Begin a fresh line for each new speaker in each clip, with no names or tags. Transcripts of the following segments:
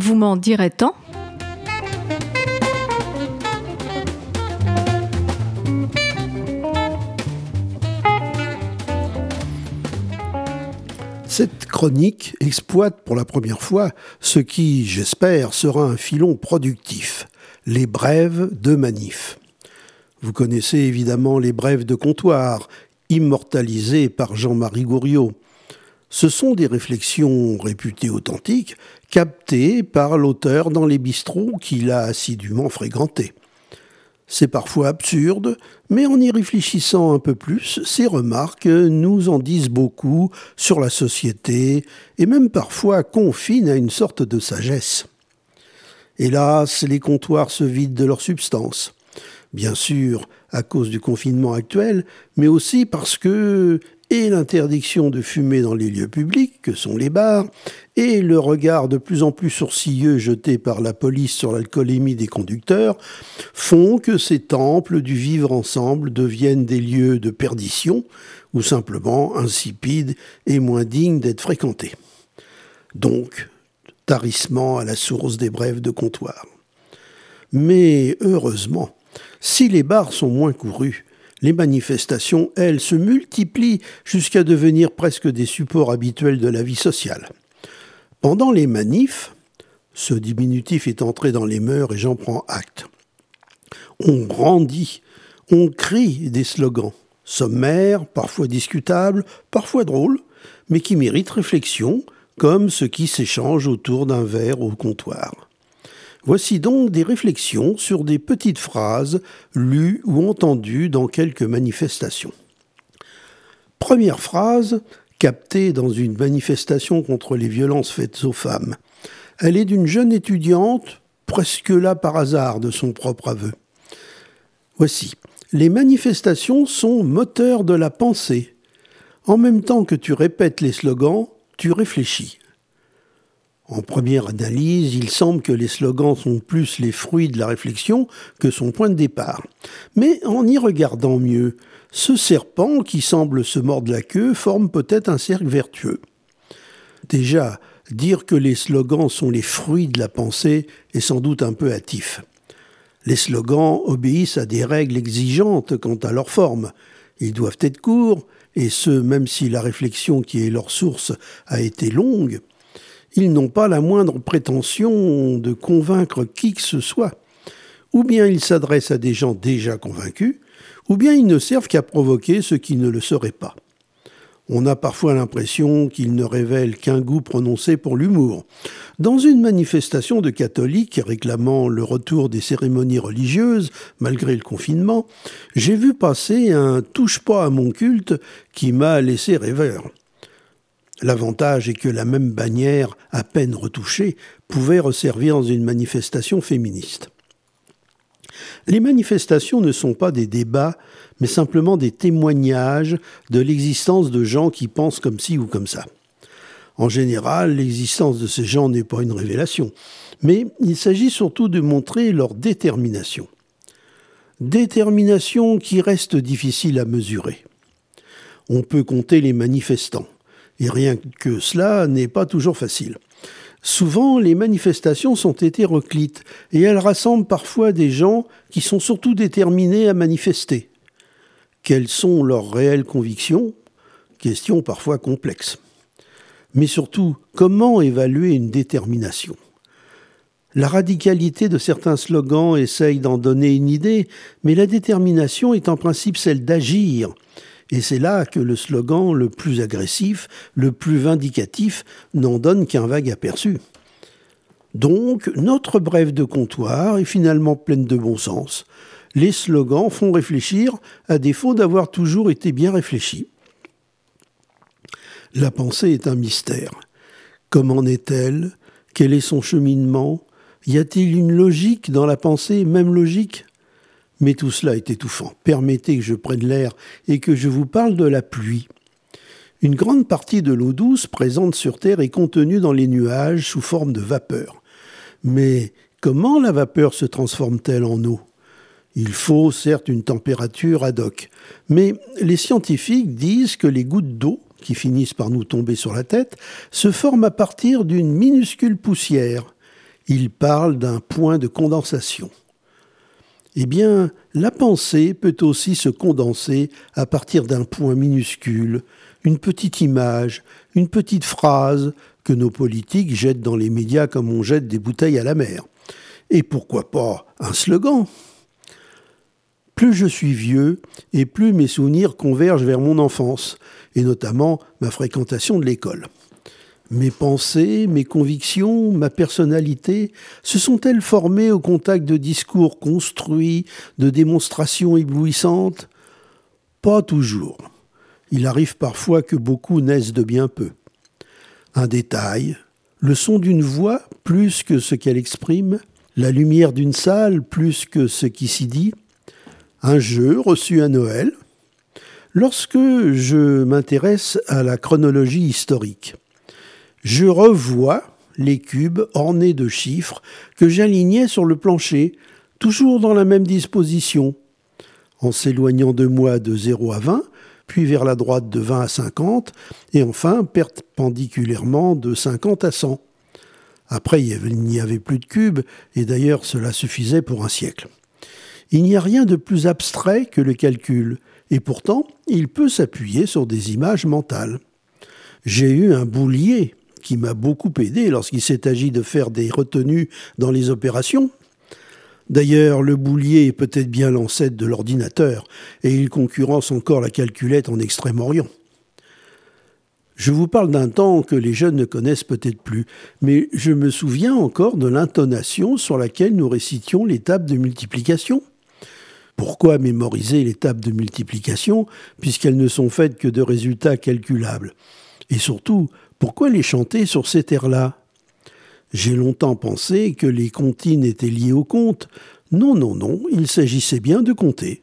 Vous m'en direz tant ?
Cette chronique exploite pour la première fois ce qui, j'espère, sera un filon productif, les brèves de manif. Vous connaissez évidemment les brèves de comptoir, immortalisées par Jean-Marie Gouriot. Ce sont des réflexions réputées authentiques, captées par l'auteur dans les bistrots qu'il a assidûment fréquentés. C'est parfois absurde, mais en y réfléchissant un peu plus, ces remarques nous en disent beaucoup sur la société et même parfois confinent à une sorte de sagesse. Hélas, les comptoirs se vident de leur substance. Bien sûr, à cause du confinement actuel, mais aussi parce que l'interdiction de fumer dans les lieux publics, que sont les bars, et le regard de plus en plus sourcilleux jeté par la police sur l'alcoolémie des conducteurs font que ces temples du vivre ensemble deviennent des lieux de perdition ou simplement insipides et moins dignes d'être fréquentés. Donc, tarissement à la source des brèves de comptoir. Mais heureusement, si les bars sont moins courus, les manifestations, elles, se multiplient jusqu'à devenir presque des supports habituels de la vie sociale. Pendant les manifs, ce diminutif est entré dans les mœurs et j'en prends acte. On brandit, on crie des slogans, sommaires, parfois discutables, parfois drôles, mais qui méritent réflexion, comme ce qui s'échange autour d'un verre au comptoir. Voici donc des réflexions sur des petites phrases lues ou entendues dans quelques manifestations. Première phrase, captée dans une manifestation contre les violences faites aux femmes. Elle est d'une jeune étudiante, presque là par hasard de son propre aveu. Voici. Les manifestations sont moteurs de la pensée. En même temps que tu répètes les slogans, tu réfléchis. En première analyse, il semble que les slogans sont plus les fruits de la réflexion que son point de départ. Mais en y regardant mieux, ce serpent qui semble se mordre la queue forme peut-être un cercle vertueux. Déjà, dire que les slogans sont les fruits de la pensée est sans doute un peu hâtif. Les slogans obéissent à des règles exigeantes quant à leur forme. Ils doivent être courts, et ce, même si la réflexion qui est leur source a été longue. Ils n'ont pas la moindre prétention de convaincre qui que ce soit. Ou bien ils s'adressent à des gens déjà convaincus, ou bien ils ne servent qu'à provoquer ceux qui ne le seraient pas. On a parfois l'impression qu'ils ne révèlent qu'un goût prononcé pour l'humour. Dans une manifestation de catholiques réclamant le retour des cérémonies religieuses, malgré le confinement, j'ai vu passer un « touche pas à mon culte » qui m'a laissé rêveur. L'avantage est que la même bannière, à peine retouchée, pouvait resservir dans une manifestation féministe. Les manifestations ne sont pas des débats, mais simplement des témoignages de l'existence de gens qui pensent comme ci ou comme ça. En général, l'existence de ces gens n'est pas une révélation, mais il s'agit surtout de montrer leur détermination. Détermination qui reste difficile à mesurer. On peut compter les manifestants. Et rien que cela n'est pas toujours facile. Souvent, les manifestations sont hétéroclites et elles rassemblent parfois des gens qui sont surtout déterminés à manifester. Quelles sont leurs réelles convictions ? Question parfois complexe. Mais surtout, comment évaluer une détermination ? La radicalité de certains slogans essaye d'en donner une idée, mais la détermination est en principe celle d'agir. Et c'est là que le slogan le plus agressif, le plus vindicatif, n'en donne qu'un vague aperçu. Donc, notre brève de comptoir est finalement pleine de bon sens. Les slogans font réfléchir, à défaut d'avoir toujours été bien réfléchis. La pensée est un mystère. Comment naît-elle ? Quel est son cheminement ? Y a-t-il une logique dans la pensée, même logique ? Mais tout cela est étouffant. Permettez que je prenne l'air et que je vous parle de la pluie. Une grande partie de l'eau douce présente sur Terre est contenue dans les nuages sous forme de vapeur. Mais comment la vapeur se transforme-t-elle en eau ? Il faut certes une température ad hoc, mais les scientifiques disent que les gouttes d'eau, qui finissent par nous tomber sur la tête, se forment à partir d'une minuscule poussière. Il parle d'un point de condensation. Eh bien, la pensée peut aussi se condenser à partir d'un point minuscule, une petite image, une petite phrase que nos politiques jettent dans les médias comme on jette des bouteilles à la mer. Et pourquoi pas un slogan ? Plus je suis vieux, et plus mes souvenirs convergent vers mon enfance, et notamment ma fréquentation de l'école. Mes pensées, mes convictions, ma personnalité se sont-elles formées au contact de discours construits, de démonstrations éblouissantes ? Pas toujours. Il arrive parfois que beaucoup naissent de bien peu. Un détail, le son d'une voix plus que ce qu'elle exprime, la lumière d'une salle plus que ce qui s'y dit, un jeu reçu à Noël. Lorsque je m'intéresse à la chronologie historique, je revois les cubes ornés de chiffres que j'alignais sur le plancher, toujours dans la même disposition, en s'éloignant de moi de 0 à 20, puis vers la droite de 20 à 50, et enfin perpendiculairement de 50 à 100. Après, il n'y avait plus de cubes, et d'ailleurs cela suffisait pour un siècle. Il n'y a rien de plus abstrait que le calcul, et pourtant il peut s'appuyer sur des images mentales. J'ai eu un boulier qui m'a beaucoup aidé lorsqu'il s'est agi de faire des retenues dans les opérations. D'ailleurs, le boulier est peut-être bien l'ancêtre de l'ordinateur, et il concurrence encore la calculette en Extrême-Orient. Je vous parle d'un temps que les jeunes ne connaissent peut-être plus, mais je me souviens encore de l'intonation sur laquelle nous récitions les tables de multiplication. Pourquoi mémoriser les tables de multiplication, puisqu'elles ne sont faites que de résultats calculables ? Et surtout, pourquoi les chanter sur cet air-là ? J'ai longtemps pensé que les comptines étaient liées au compte. Non, il s'agissait bien de compter.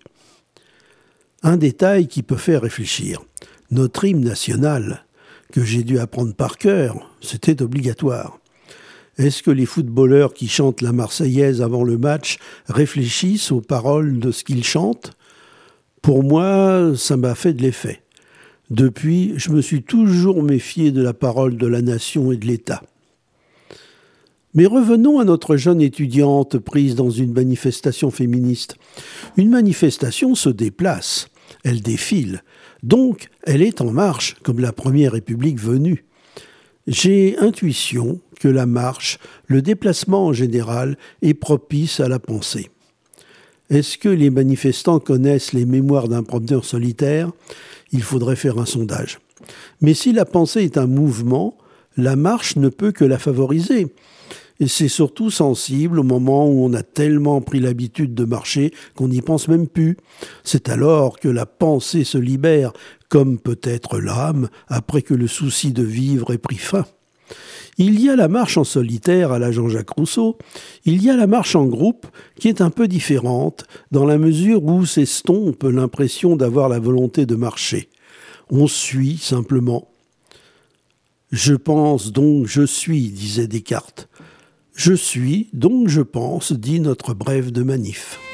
Un détail qui peut faire réfléchir. Notre hymne national, que j'ai dû apprendre par cœur, c'était obligatoire. Est-ce que les footballeurs qui chantent la Marseillaise avant le match réfléchissent aux paroles de ce qu'ils chantent ? Pour moi, ça m'a fait de l'effet. Depuis, je me suis toujours méfié de la parole de la nation et de l'État. Mais revenons à notre jeune étudiante prise dans une manifestation féministe. Une manifestation se déplace, elle défile, donc elle est en marche, comme la Première République venue. J'ai intuition que la marche, le déplacement en général, est propice à la pensée. Est-ce que les manifestants connaissent les mémoires d'un promeneur solitaire ? Il faudrait faire un sondage. Mais si la pensée est un mouvement, la marche ne peut que la favoriser. Et c'est surtout sensible au moment où on a tellement pris l'habitude de marcher qu'on n'y pense même plus. C'est alors que la pensée se libère, comme peut-être l'âme, après que le souci de vivre ait pris fin. Il y a la marche en solitaire à la Jean-Jacques Rousseau, il y a la marche en groupe qui est un peu différente dans la mesure où s'estompe l'impression d'avoir la volonté de marcher. On suit simplement. Je pense donc je suis, disait Descartes. Je suis donc je pense, dit notre brève de manif.